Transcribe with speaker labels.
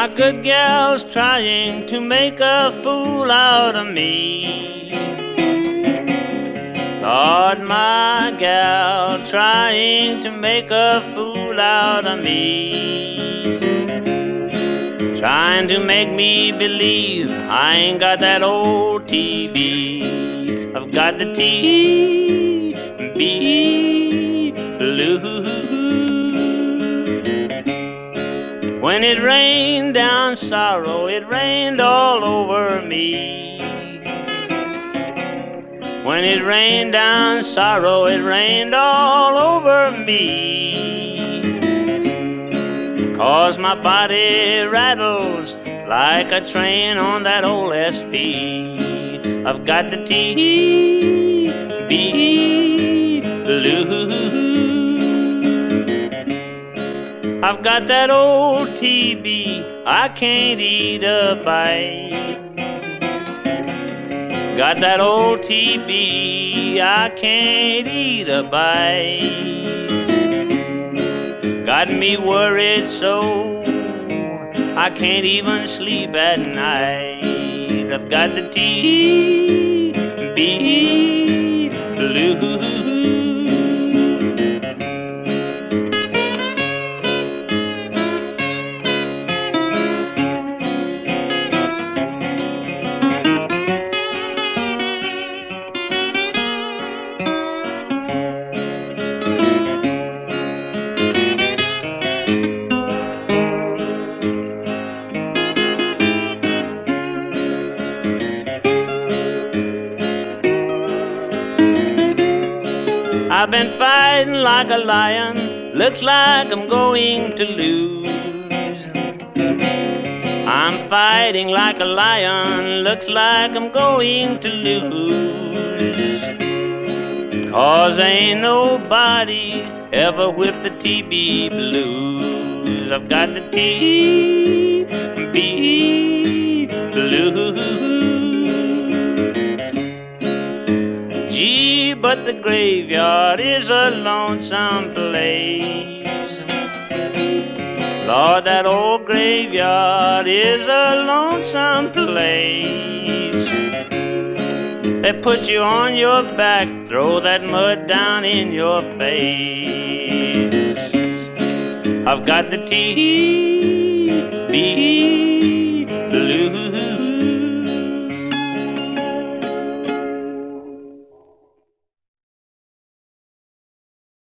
Speaker 1: good gal's trying to make a fool out of me. Lord, my gal trying to make a fool out of me. Trying to make me believe I ain't got that old TB. I've got the TB blues. When it rained down sorrow, it rained all over me. When it rained down sorrow, it rained all over me. 'Cause my body rattles like a train on that old SP. I've got the TB blues. I've got that old TB, I can't eat a bite. Got that old TB, I can't eat a bite. Got me worried so I can't even sleep at night. I've got the TB blues. I've been fighting like a lion, looks like I'm going to lose. I'm fighting like a lion, looks like I'm going to lose. 'Cause ain't nobody ever whipped the TB blues. I've got the TB blues. Gee, but the graveyard is a lonesome place. Lord, that old graveyard is a lonesome place. They put you on your back, throw that mud down in your face. I've got the TB